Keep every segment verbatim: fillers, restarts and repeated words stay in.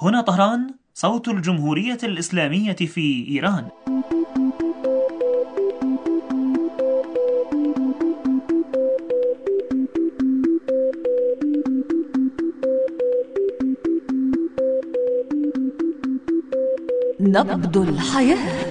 هنا طهران، صوت الجمهورية الإسلامية في إيران. نبض الحياة.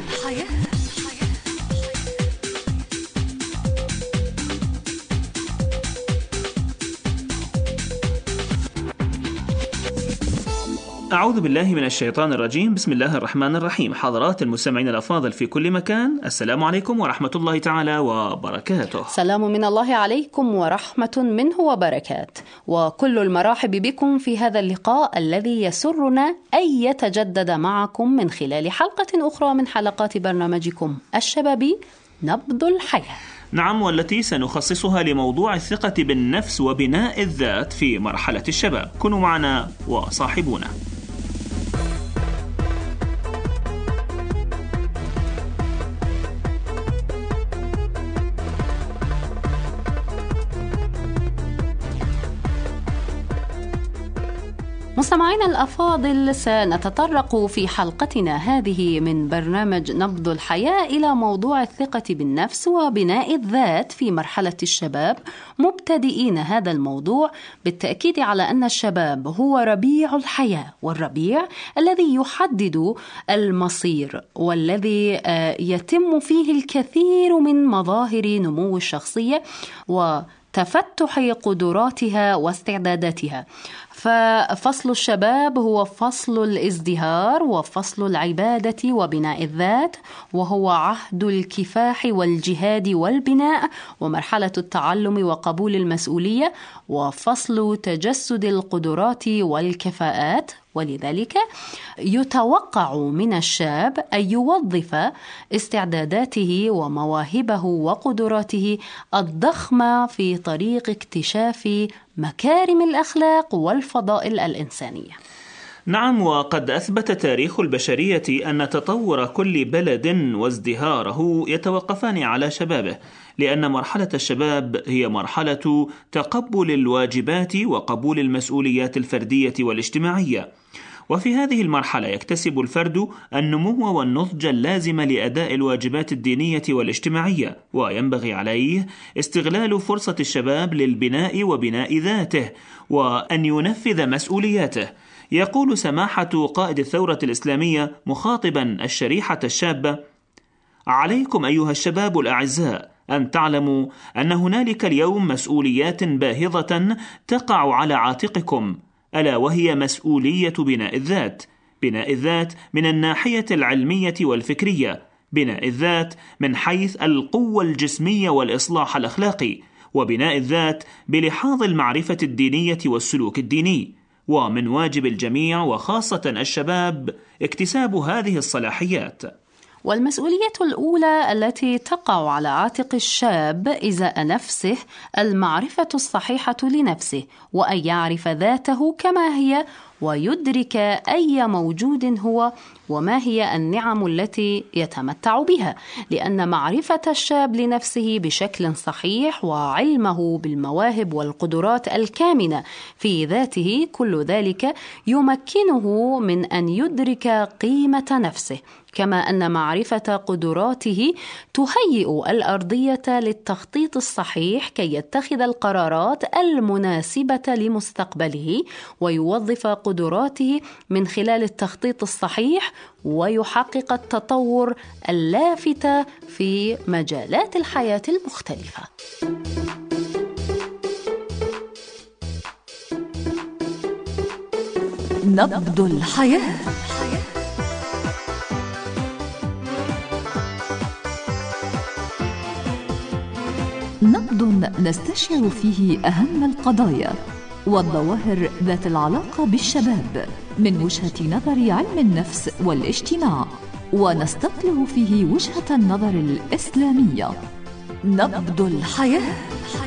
أعوذ بالله من الشيطان الرجيم. بسم الله الرحمن الرحيم. حضرات المستمعين الأفاضل في كل مكان، السلام عليكم ورحمة الله تعالى وبركاته. سلام من الله عليكم ورحمة منه وبركات، وكل المراحب بكم في هذا اللقاء الذي يسرنا أن يتجدد معكم من خلال حلقة أخرى من حلقات برنامجكم الشبابي نبض الحياة. نعم، والتي سنخصصها لموضوع الثقة بالنفس وبناء الذات في مرحلة الشباب. كونوا معنا وصاحبونا. مستمعينا الأفاضل، سنتطرق في حلقتنا هذه من برنامج نبض الحياة إلى موضوع الثقة بالنفس وبناء الذات في مرحلة الشباب، مبتدئين هذا الموضوع بالتأكيد على أن الشباب هو ربيع الحياة، والربيع الذي يحدد المصير والذي يتم فيه الكثير من مظاهر نمو الشخصية وتفتح قدراتها واستعداداتها. ففصل الشباب هو فصل الازدهار وفصل العبادة وبناء الذات، وهو عهد الكفاح والجهاد والبناء، ومرحلة التعلم وقبول المسؤولية، وفصل تجسد القدرات والكفاءات. ولذلك يتوقع من الشاب أن يوظف استعداداته ومواهبه وقدراته الضخمة في طريق اكتشاف مكارم الأخلاق والفضائل الإنسانية. نعم، وقد أثبت تاريخ البشرية أن تطور كل بلد وازدهاره يتوقفان على شبابه، لأن مرحلة الشباب هي مرحلة تقبل الواجبات وقبول المسؤوليات الفردية والاجتماعية. وفي هذه المرحلة يكتسب الفرد النمو والنضج اللازم لأداء الواجبات الدينية والاجتماعية، وينبغي عليه استغلال فرصة الشباب للبناء وبناء ذاته وأن ينفذ مسؤولياته. يقول سماحة قائد الثورة الإسلامية مخاطبا الشريحة الشابة: عليكم أيها الشباب الأعزاء أن تعلموا أن هنالك اليوم مسؤوليات باهظة تقع على عاتقكم، ألا وهي مسؤولية بناء الذات. بناء الذات من الناحية العلمية والفكرية، بناء الذات من حيث القوة الجسمية والإصلاح الأخلاقي، وبناء الذات بلحاظ المعرفة الدينية والسلوك الديني. ومن واجب الجميع وخاصة الشباب اكتساب هذه الصلاحيات. والمسؤولية الأولى التي تقع على عاتق الشاب إزاء نفسه المعرفة الصحيحة لنفسه، وأن يعرف ذاته كما هي ويدرك أي موجود هو وما هي النعم التي يتمتع بها، لأن معرفة الشاب لنفسه بشكل صحيح وعلمه بالمواهب والقدرات الكامنة في ذاته، كل ذلك يمكنه من أن يدرك قيمة نفسه، كما أن معرفة قدراته تهيئ الأرضية للتخطيط الصحيح كي يتخذ القرارات المناسبة لمستقبله ويوظف قدراته من خلال التخطيط الصحيح ويحقق التطور اللافت في مجالات الحياة المختلفة. نبض الحياة. نبض نستشعر فيه أهم القضايا والظواهر ذات العلاقة بالشباب من وجهة نظر علم النفس والاجتماع، ونستطلع فيه وجهة النظر الإسلامية. نبض الحياة.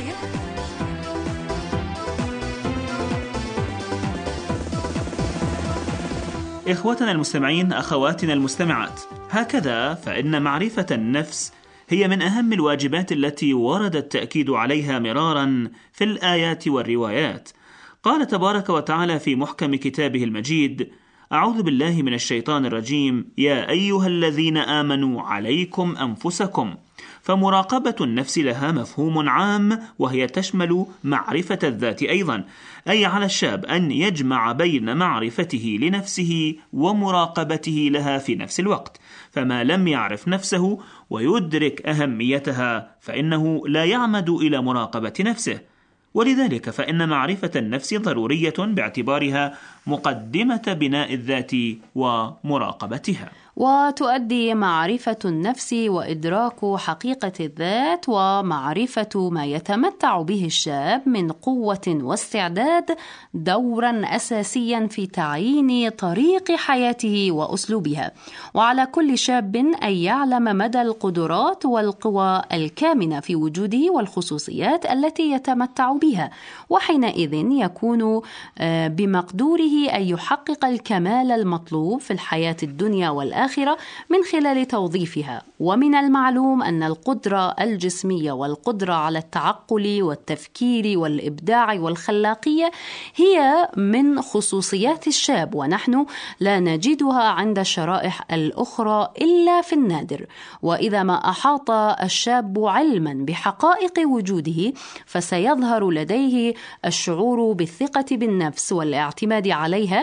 إخوتنا المستمعين، أخواتنا المستمعات، هكذا فإن معرفة النفس هي من أهم الواجبات التي ورد التأكيد عليها مرارا في الآيات والروايات. قال تبارك وتعالى في محكم كتابه المجيد: أعوذ بالله من الشيطان الرجيم: يا أيها الذين آمنوا عليكم أنفسكم. فمراقبة النفس لها مفهوم عام، وهي تشمل معرفة الذات أيضا، أي على الشاب أن يجمع بين معرفته لنفسه ومراقبته لها في نفس الوقت، فما لم يعرف نفسه ويدرك أهميتها فإنه لا يعمد إلى مراقبة نفسه، ولذلك فإن معرفة النفس ضرورية باعتبارها مقدمة بناء الذات ومراقبتها. وتؤدي معرفة النفس وإدراك حقيقة الذات ومعرفة ما يتمتع به الشاب من قوة واستعداد دورا أساسيا في تعيين طريق حياته وأسلوبها، وعلى كل شاب أن يعلم مدى القدرات والقوى الكامنة في وجوده والخصوصيات التي يتمتع بها، وحينئذ يكون بمقدوره أن يحقق الكمال المطلوب في الحياة الدنيا والآخرة من خلال توظيفها. ومن المعلوم أن القدرة الجسمية والقدرة على التعقل والتفكير والإبداع والخلاقية هي من خصوصيات الشاب، ونحن لا نجدها عند الشرائح الأخرى إلا في النادر. وإذا ما أحاط الشاب علما بحقائق وجوده فسيظهر لديه الشعور بالثقة بالنفس والاعتماد عليها،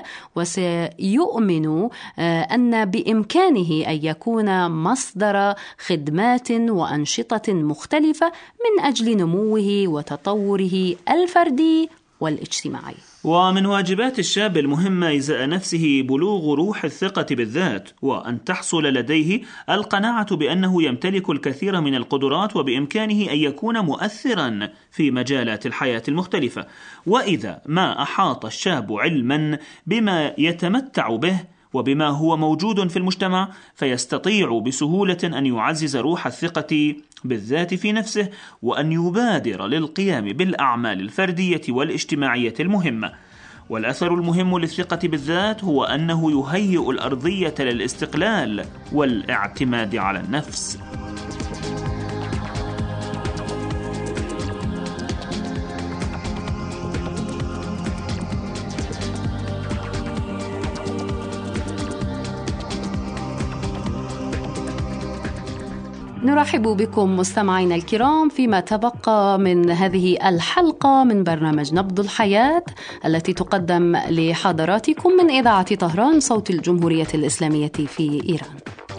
وسيؤمن أن بإمكانه أن يكون مصدر خدمات وأنشطة مختلفة من أجل نموه وتطوره الفردي والاجتماعي. ومن واجبات الشاب المهمة إزاء نفسه بلوغ روح الثقة بالذات، وأن تحصل لديه القناعة بأنه يمتلك الكثير من القدرات وبإمكانه أن يكون مؤثرا في مجالات الحياة المختلفة. وإذا ما أحاط الشاب علما بما يتمتع به وبما هو موجود في المجتمع فيستطيع بسهولة أن يعزز روح الثقة بالذات في نفسه، وأن يبادر للقيام بالأعمال الفردية والاجتماعية المهمة. والأثر المهم للثقة بالذات هو أنه يهيئ الأرضية للاستقلال والاعتماد على النفس. نرحب بكم مستمعينا الكرام فيما تبقى من هذه الحلقة من برنامج نبض الحياة التي تقدم لحضراتكم من إذاعة طهران صوت الجمهورية الإسلامية في إيران.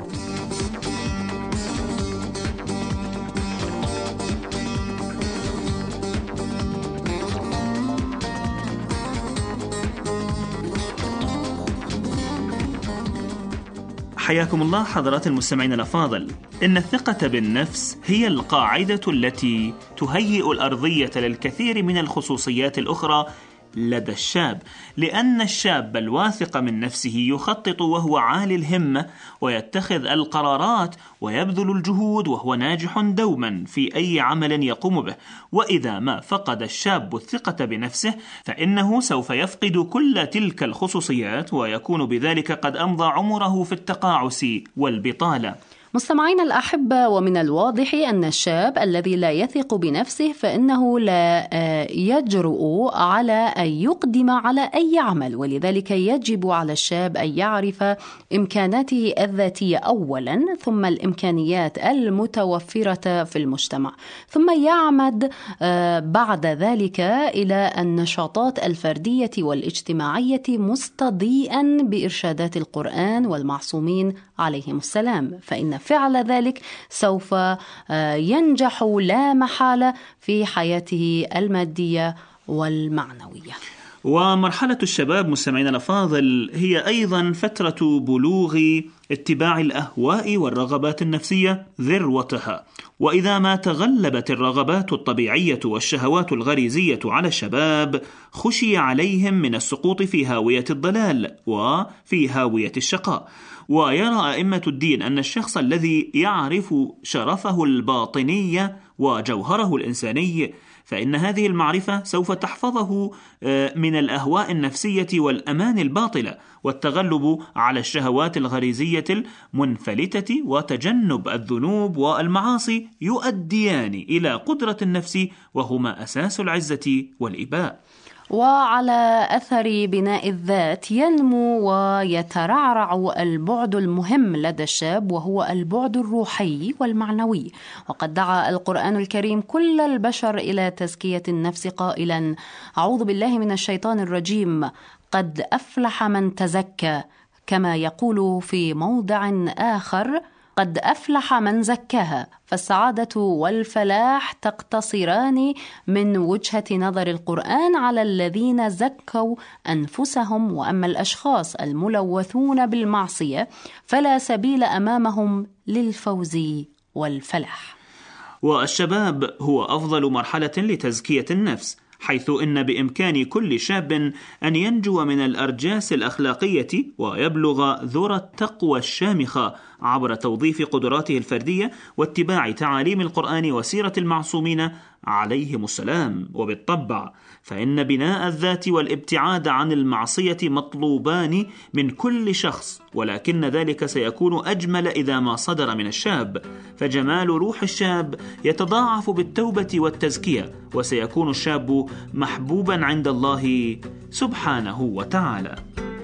حياكم الله حضرات المستمعين الأفاضل. إن الثقة بالنفس هي القاعدة التي تهيئ الأرضية للكثير من الخصوصيات الأخرى لدى الشاب، لأن الشاب الواثق من نفسه يخطط وهو عالي الهمة ويتخذ القرارات ويبذل الجهود وهو ناجح دوما في أي عمل يقوم به. وإذا ما فقد الشاب الثقة بنفسه فإنه سوف يفقد كل تلك الخصوصيات ويكون بذلك قد أمضى عمره في التقاعس والبطالة. مستمعين الأحبة، ومن الواضح أن الشاب الذي لا يثق بنفسه فإنه لا يجرؤ على أن يقدم على أي عمل، ولذلك يجب على الشاب أن يعرف إمكاناته الذاتية أولا، ثم الإمكانيات المتوفرة في المجتمع، ثم يعمد بعد ذلك إلى النشاطات الفردية والاجتماعية مستضيئا بإرشادات القرآن والمعصومين عليهم السلام، فإن فعل ذلك سوف ينجح لا محالة في حياته المادية والمعنوية. ومرحلة الشباب مستمعين الأفاضل هي أيضا فترة بلوغ اتباع الأهواء والرغبات النفسية ذروتها، وإذا ما تغلبت الرغبات الطبيعية والشهوات الغريزية على الشباب خشي عليهم من السقوط في هاوية الضلال وفي هاوية الشقاء. ويرى أئمة الدين أن الشخص الذي يعرف شرفه الباطني وجوهره الإنساني فإن هذه المعرفة سوف تحفظه من الأهواء النفسية والأمان الباطلة والتغلب على الشهوات الغريزية المنفلتة، وتجنب الذنوب والمعاصي يؤديان إلى قدرة النفس وهما أساس العزة والإباء. وعلى أثر بناء الذات ينمو ويترعرع البعد المهم لدى الشاب، وهو البعد الروحي والمعنوي. وقد دعا القرآن الكريم كل البشر إلى تزكية النفس قائلا: أعوذ بالله من الشيطان الرجيم، قد أفلح من تزكى، كما يقول في موضع آخر: قد أفلح من زكاها. فالسعادة والفلاح تقتصران من وجهة نظر القرآن على الذين زكوا أنفسهم، وأما الأشخاص الملوثون بالمعصية فلا سبيل أمامهم للفوز والفلاح. والشباب هو أفضل مرحلة لتزكية النفس، حيث إن بإمكان كل شاب أن ينجو من الأرجاس الأخلاقية ويبلغ ذرى التقوى الشامخة عبر توظيف قدراته الفردية واتباع تعاليم القرآن وسيرة المعصومين عليهم السلام. وبالطبع فإن بناء الذات والابتعاد عن المعصية مطلوبان من كل شخص، ولكن ذلك سيكون أجمل إذا ما صدر من الشاب، فجمال روح الشاب يتضاعف بالتوبة والتزكية، وسيكون الشاب محبوبا عند الله سبحانه وتعالى.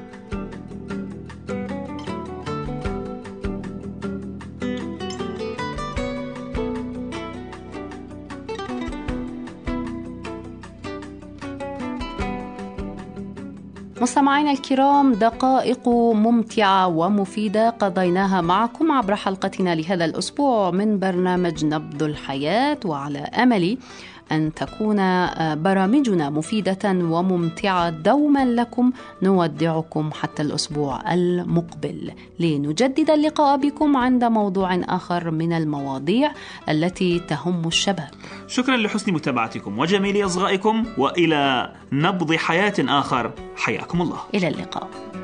مستمعينا الكرام، دقائق ممتعة ومفيدة قضيناها معكم عبر حلقتنا لهذا الأسبوع من برنامج نبض الحياة، وعلى أمل أن تكون برامجنا مفيدة وممتعة دوما لكم. نودعكم حتى الأسبوع المقبل لنجدد اللقاء بكم عند موضوع آخر من المواضيع التي تهم الشباب. شكرا لحسن متابعتكم وجميل إصغائكم، وإلى نبض حياة آخر، حياكم الله. إلى اللقاء.